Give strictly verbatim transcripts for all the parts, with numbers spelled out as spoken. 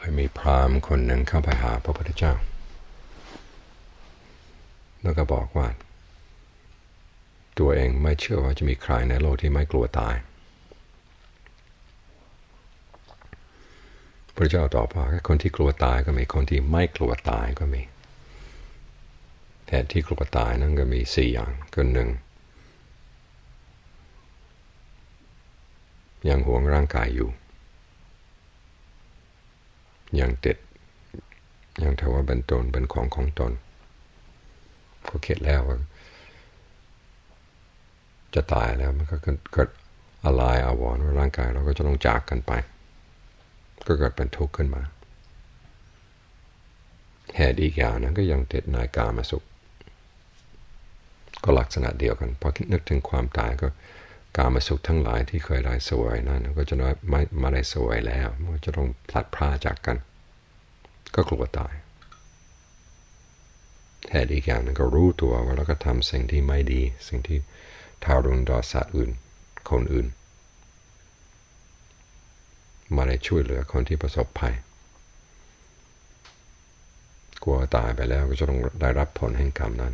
มีพราหมณ์คนหนึ่งเข้าไปหาพระพุทธเจ้าแล้วก็บอกว่าตัวเองไม่เชื่อว่าจะมีใครในโลกที่ไม่กลัวตายพระเจ้าตอบว่าคนที่กลัวตายก็มีคนที่ไม่กลัวตายก็มีแต่ที่กลัวตายนั่นก็มีสี่อย่างก็หนึ่งยังหวงร่างกายอยู่ยังติดยังถือว่าเป็นตนเป็นของของตนก็คิดแล้วว่าจะตายแล้วมันก็เกิดอะไรอาวรณ์ว่าร่างกายเราก็จะต้องจากกันไปก็เกิดเป็นทุกข์ขึ้นมาเหตุอีกอย่างนั้นก็ยังติดในกามสุขก็ลักษณะเดียวกันพอคิดนึกถึงความตายก็กามสุขทั้งหลายที่เคยได้สวยนั้นก็จะไม่ไม่ได้สวยแล้วมันจะต้องพลัดพรากจากกันก็กลัวตายเหตุอีกอย่างนึงก็รู้ตัวว่าเราก็ทำสิ่งที่ไม่ดีสิ่งที่ทารุณต่อสัตว์อื่นคนอื่นมาได้ช่วยเหลือคนที่ประสบภัยกลัวตายไปแล้วก็จะต้องได้รับผลแห่งกรรมนั้น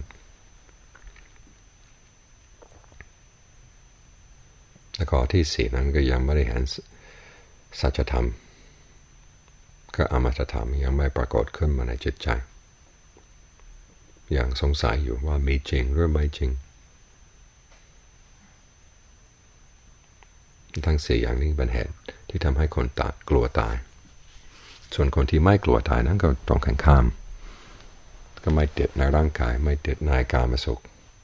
และข้อที่สี่นั้นก็ยังไม่ได้เห็นสัจธรรมก็อมตะธรรมยังไม่ปรากฏขึ้นมาในจิตใจยังสงสัยอยู่ว่ามีจริงหรือไม่จริงทั้งสี่อย่างนี้เป็นเหตุที่ทำให้คนตายกลัวตายส่วนคนที่ไม่กลัวตายนั้นก็ตรงกันข้ามก็ไม่ติดในร่างกายไม่ติดในกามสุข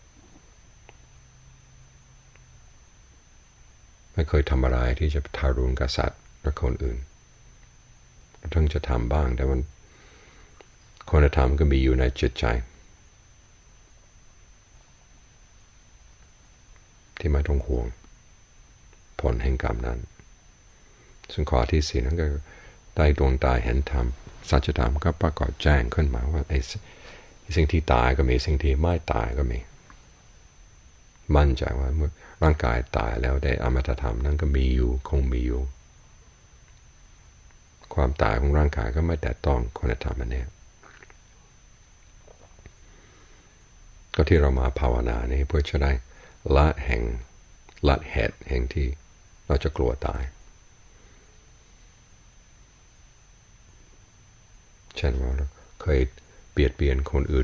ไม่เคยทำอะไรที่จะทารุณกษัตริย์และคนอื่นทั้งจะทำบ้างแต่มันคนธรรมก็มีอยู่ในจิตใจที่ไม่ต้องห่วงผลแห่งกรรมนั้นซึ่งข้อที่สี่นั้นก็ได้ดวงตาเห็นธรรมสัจธรรมก็ปรากฏแจ้งขึ้นมาว่าไอ้สิ่งที่ตายก็มีสิ่งที่ไม่ตายก็มีมั่นใจว่าเมื่อร่างกายตายแล้วได้อมตะธรรมนั้นก็มีอยู่คงมีอยู่ความตายของร่างกายก็ไม่แตะต้องคุณธรรมอันนี้ก็ที่เรามาภาวนานี้เพื่อจะได้ละแห่งละเหตุแห่งที่เราจะกลัวตายเช่นว่าเราเคยเบียดเบียนคนอื่น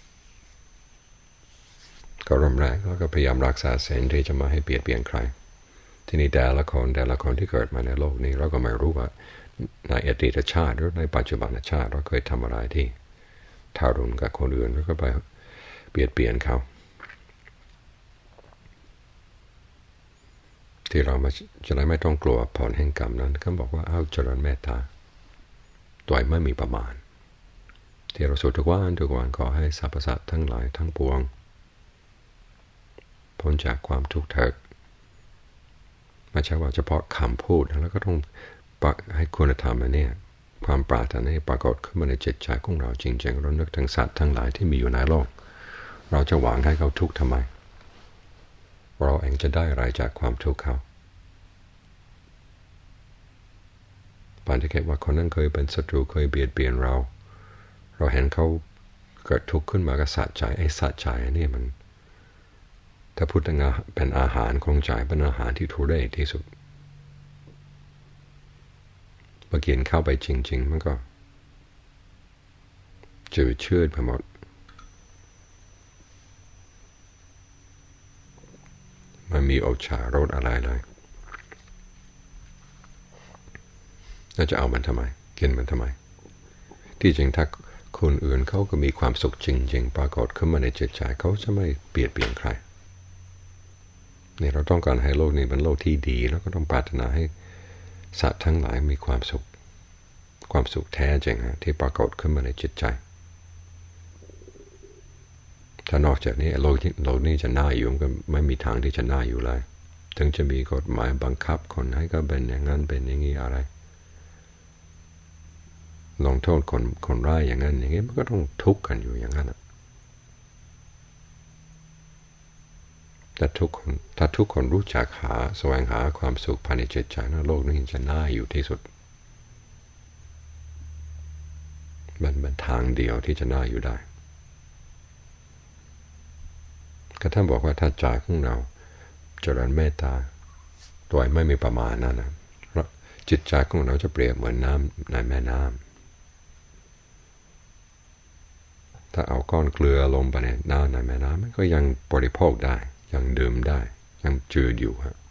ก็เริ่มแรกแล้วก็พยายามรักษาศีลที่จะมาให้เบียดเบียนใครที่นี่แต่ละคนแต่ละคนที่เกิดมาในโลกนี้เราก็ไม่รู้ว่าในอดีตชาติหรือในปัจจุบันชาติเราเคยทำอะไรที่ทารุณกับคนอื่นแล้วก็ไปเบียดเบียนเขาที่เราจะได้ไม่ต้องกลัวผลแห่งกรรมนั้นก็บอกว่าเอาเจริญเมตตาตัวไม่มีประมาณที่เราสวดทุกวันทุกวันขอให้สรรพสัตว์ทั้งหลายทั้งปวงพ้นจากความทุกข์เถิดไม่ใช่ว่าเฉพาะคำพูดแล้วก็ต้องให้คุณธรรมอันนี้ความปรารถนาให้ปรากฏขึ้นมาในจิตใจของเราจริงๆเรานึกถึงสัตว์ทั้งหลายที่มีอยู่ในโลกเราจะหวังให้เขาทุกข์ทำไมเราเองจะได้อะไรจากความทุกข์เขาบางทีคิดว่าคนนั้นเคยเป็นศัตรูเคยเบียดเบียนเราเราเห็นเขาเกิดทุกข์ขึ้นมาก็สะใจไอ้สะใจนี่มันถ้าพูดถึงเป็นอาหารของใจเป็นอาหารที่ทุเรศที่สุดพอกินเข้าไปจริงๆมันก็จืดชืดไปหมดมันมีโอชารสอะไรเลยแล้วจะเอามันทำไมกินมันทำไมที่จริงถ้าคนอื่นเขาก็มีความสุขจริงๆปรากฏขึ้นมาในจิตใจเขาจะไม่เบียดเบียนใครนี่เราต้องการให้โลกนี้เป็นโลกที่ดีแล้วก็ต้องปรารถนาให้สัตว์ทั้งหลายมีความสุขความสุขแท้จริงที่ปรากฏขึ้นมาในจิตใจถ้านอกจากนี้โลกที่โลกนี้จะน่าอยู่ก็ไม่มีทางที่จะน่าอยู่เลยถึงจะมีกฎหมายบังคับคนให้ก็เป็นอย่างนั้นเป็นอย่างนี้อะไรลงโทษคนคนร้ายอย่างนั้นอย่างนี้มันก็ต้องทุกข์กันอยู่อย่างนั้นแต่ทุกคนถ้าทุกคนรู้จักหาแสวงหาความสุขภายในจิตใจนะโลกนี้จะน่าอยู่ที่สุดมันเป็นทางเดียวที่จะน่าอยู่ได้ก็ท่านบอกว่าถ้าใจของเราเจริญเมตตาโดยไม่มีประมาณนั่นนะจิตใจของเราจะเปรียบเหมือนน้ำในแม่น้ำถ้าเอาก้อนเกลือลงไปในน้ำในแม่น้ำมันก็ยังบริโภคได้ยังดื่มได้ยังจืดอยู่ครับ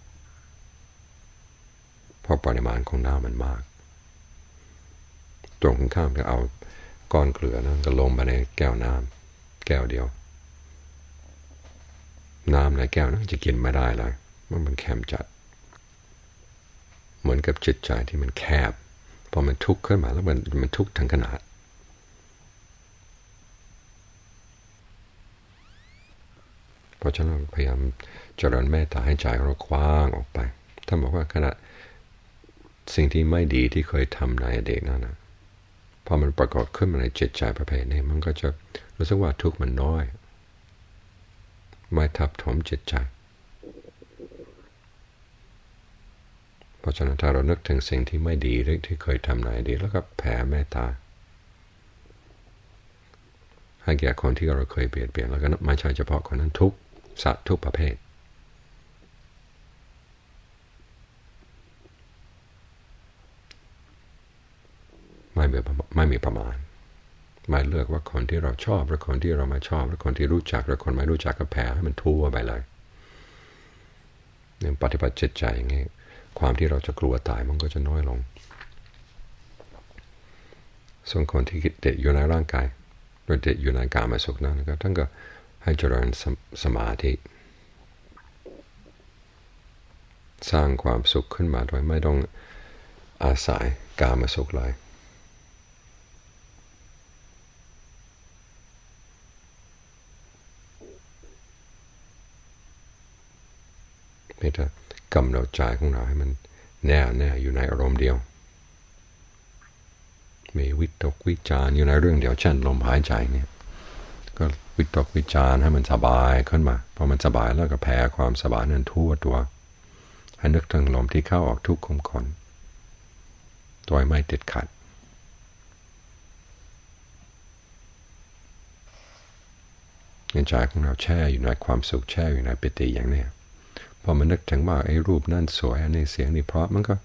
เพราะปริมาณของน้ำมันมากตรงข้ามก็เอาก้อนเกลือนั้นก็ลงไปในแก้วน้ำแก้วเดียวน้ำในแก้วนั้นจะกินไม่ได้เลยมันมันแคบจัดเหมือนกับจิตใจที่มันแคบพอมันทุกข์ขึ้นมาแล้วมันมันทุกข์ทั้งขนาดเพราะฉะนั้นพยายามเจริญเมตตาให้ใจเรากว้างออกไปท่านบอกว่าขณะสิ่งที่ไม่ดีที่เคยทำในอดีตนั่นนะพอมันปรากฏขึ้นมาในจิตใจประเภทนี้มันก็จะรู้สึกว่าทุกข์มันน้อยไม่ทับถมจิตใจเพราะฉะนั้นถ้าเรานึกถึงสิ่งที่ไม่ดีหรือที่เคยทำในอดีตแล้วก็แผ่เมตตาให้แก่คนที่เราเคยเปลี่ยนเปลี่ยนแล้วก็ไม่ใช่เฉพาะคนนั้นทุกสัตว์ทุกประเภทไม่มีไม่มีประมาณไม่เลือกว่าคนที่เราชอบหรือคนที่เราไม่ชอบหรือคนที่รู้จักหรือคนไม่รู้จักก็แผ่ให้มันทั่วไปเลยเนี่ยปฏิบัติจิตใจอย่างนี้ความที่เราจะกลัวตายมันก็จะน้อยลงส่วนคนที่ติดอยู่ในร่างกายหรือติดอยู่ในกามสุขนั้นก็ท่านก็ให้เจริญสมาธิสร้างความสุขขึ้นมาโดยไม่ต้องอาศัยกามสุขเลยเพียงแต่กำหนดใจของเราให้มันแน่แน่อยู่ในอารมณ์เดียวมีวิตกวิจารอยู่ในเรื่องเดียวเช่นลมหายใจเนี่ยก็วิตกวิจารให้มันสบายขึ้นมาพอมันสบายแล้วก็แผ่ความสบายนั้นทั่วตัวให้นึกถึงลมที่เข้าออกทุกขุมขนโดยไม่ติดขัดใจของเราแช่อยู่ในความสุขแช่อยู่ในปิติอย่างนี้พอมันนึกถึงว่าไอ้รูปนั่นสวยอันนี้เสียงนี่เพราะมันก็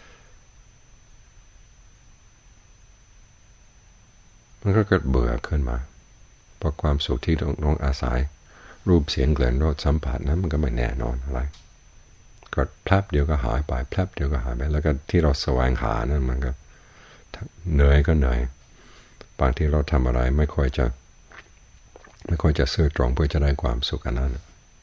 มันก็เกิดเบื่อขึ้นมาเพราะความสุขที่ต้องต้องอาศัยรูปเสียงกลิ่นรสสัมผัสนั้นมันก็ไม่แน่นอนอะไรก็แป๊บเดียวก็หายไปแป๊บเดียวก็หายไปแล้วก็ที่เราแสวงหานั้นมันก็เหนื่อยก็เหนื่อยบางทีเราทำอะไรไม่ค่อยจะไม่ค่อยจะซื่อตรงเพื่อจะได้ความสุขอันนั้น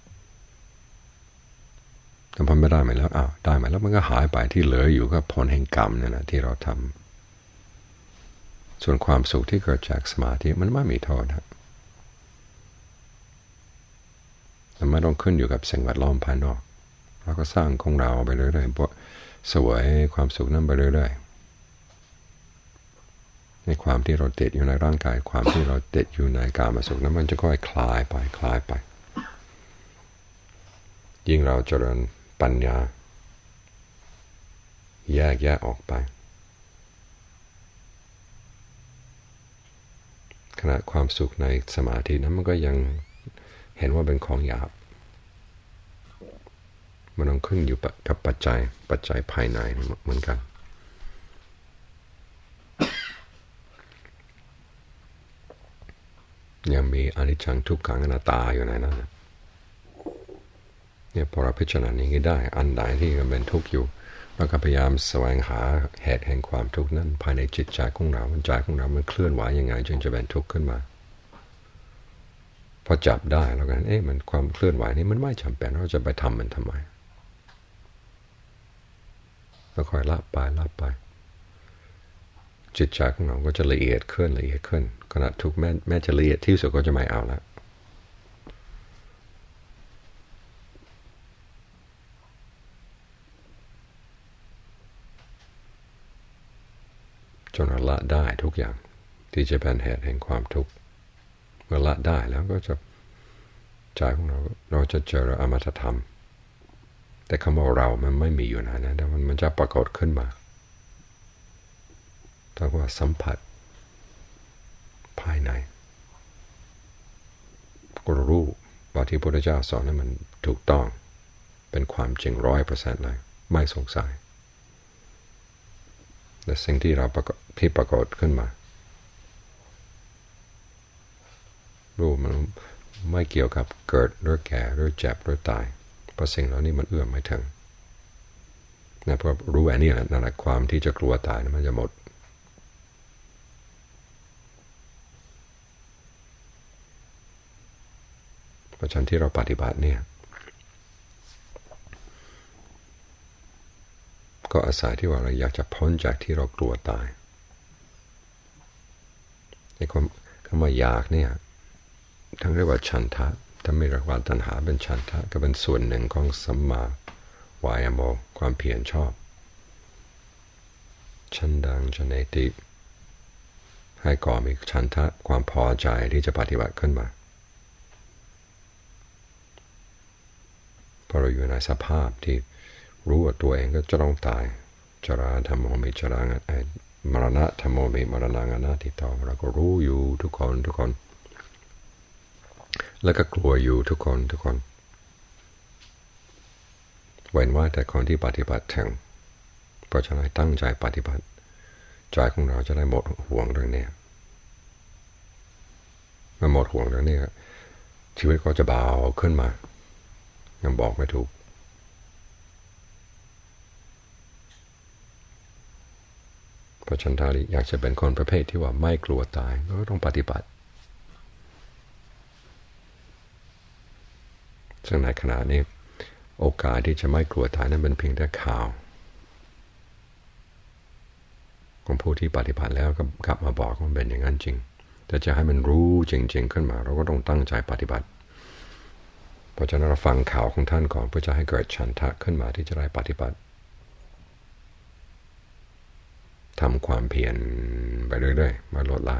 แต่พอไม่ได้มาแล้วอ้าวได้มาแล้วมันก็หายไปที่เหลืออยู่ก็ผลแห่งกรรมเนี่ยนะที่เราทำส่วนความสุขที่เกิดจากสมาธิมันไม่มีโทษครับมันไม่ต้องขึ้นอยู่กับสิ่งแวดล้อมภายนอกเราก็สร้างของเราไปเรื่อยๆเพราะเสวยความสุขนั้นไปเรื่อยๆในความที่เราติดอยู่ในร่างกายความที่เราติดอยู่ในกามสุขนั้นมันจะค่อยคลายไปคลายไปยิ่งเราเจริญปัญญาแยกแยะออกไปขณะความสุขในสมาธินั้นมันก็ยังเห็นว่าเป็นของหยาบมันต้องขึ้นอยู่กับปัจจัยปัจจัยภายในเหมือนกันยังมีอนิจจังทุกขังอนัตตาอยู่ในนั้นเนี่ยพอเราพิจารณาอย่างนี้ได้อันใดที่มันเป็นทุกข์อยู่เราก็พยายามแสวงหาเหตุแห่งความทุกข์นั้นภายในจิตใจของเราใจของเรามันเคลื่อนไหวยังไงจึงจะเป็นทุกข์ขึ้นมาพอจับได้แล้วกันเอ๊ะมันความเคลื่อนไหวนี้มันไม่จำเป็นเราจะไปทำมันทำไมแล้วค่อยละไปละไปจิตใจของเราก็จะละเอียดขึ้นละเอียดขึ้นขณะทุกข์แม้แม้จะละเอียดที่สุดก็จะไม่เอาละจนละได้ทุกอย่างที่จะเป็นเหตุแห่งความทุกข์เมื่อละได้แล้วก็จะใจของเราเราจะเจออมตะธรรมแต่คำว่าเรามันไม่มีอยู่นะนะแต่มันมันจะปรากฏขึ้นมาถ้าว่าสัมผัสไหนก็รู้ว่าที่พระพุทธเจ้าสอนนั้นมันถูกต้องเป็นความจริงร้อยเปอร์เซ็นต์เลยไม่สงสัยแต่สิ่งที่เราประกอบที่ปรากฏขึ้นมารู้มันไม่เกี่ยวกับเกิดหรือแก่หรือเจ็บหรือตายเพราะสิ่งเหล่านี้มันเอื้อมไม่ถึงนะเพราะรู้อันนี้แหละนั่นแหละความที่จะกลัวตายมันจะหมดเพราะฉะนั้นที่เราปฏิบัติเนี่ยก็อาศัยที่ว่าเราอยากจะพ้นจากที่เรากลัวตายไอ้ความคำว่าอยากเนี่ยทั้งเรียกว่าฉันทะถ้าไม่เรียกว่าตัณหาเป็นฉันทะก็เป็นส่วนหนึ่งของสัมมาวายโมความเพียรชอบฉันดังชนติให้ก่อมีฉันทะความพอใจที่จะปฏิบัติขึ้นมาพอเราอยู่ในสภาพที่รู้ว่าตัวเองก็จะต้องตายจราธรรมโมมิจรังมรณะธรรมโมมิมรณังอนาทิตาเราก็รู้อยู่ทุกคนทุกคนแล้วก็กลัวอยู่ทุกคนทุกคนเว้นว่าแต่คนที่ปฏิบัติถึงเพราะฉะนั้นตั้งใจปฏิบัติใจของเราจะได้หมดห่วงเรื่องนี้เมื่อหมดห่วงเรื่องนี้ชีวิตก็จะเบาขึ้นมายังบอกไม่ถูกเพราะฉะนั้นถ้าอยากจะเป็นคนประเภทที่ว่าไม่กลัวตายก็ต้องปฏิบัติซึ่งในขณะนี้โอกาสที่จะไม่กลัวตายนั้นเป็นเพียงแต่ข่าวของผู้ที่ปฏิบัติแล้วก็กลับมาบอกว่าเป็นอย่างนั้นจริงแต่จะให้มันรู้จริงๆขึ้นมาเราก็ต้องตั้งใจปฏิบัติเพราะฉะนั้นเราฟังข่าวของท่านก่อนเพื่อจะให้เกิดฉันทะขึ้นมาที่จะได้ปฏิบัติทำความเพียรไปเรื่อยๆมาลดละ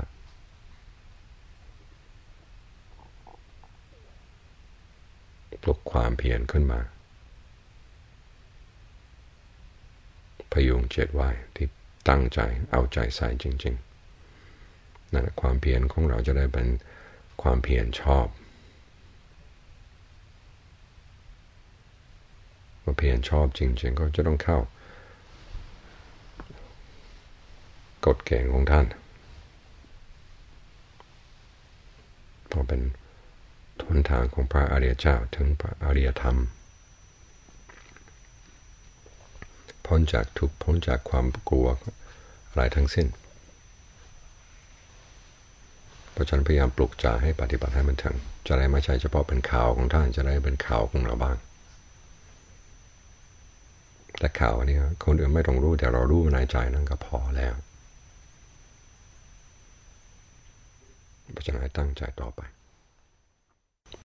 ปลุกความเพียรขึ้นมาพยุงจิตไว้ที่ตั้งใจเอาใจใส่จริงๆนั่นความเพียรของเราจะได้เป็นความเพียรชอบเมื่อเพียรชอบจริงๆก็จะต้องเข้ากฎเกณฑ์ของท่านเพราะเป็นหนทางของพระอริยเจ้าถึงพระอริยธรรมพ้นจากทุกข์พ้นจากความกลัวอะไรทั้งสิ้นเพราะฉะนั้นพยายามปลุกใจให้ปฏิบัติให้มันถึงจะได้ไม่ใช่เฉพาะเป็นข่าวของท่านจะได้เป็นข่าวของเราบ้างแต่ข่าวนี้คนอื่นไม่ต้องรู้แต่เรารู้ในใจนั้นก็พอแล้วเพราะฉะนั้นตั้งใจต่อไป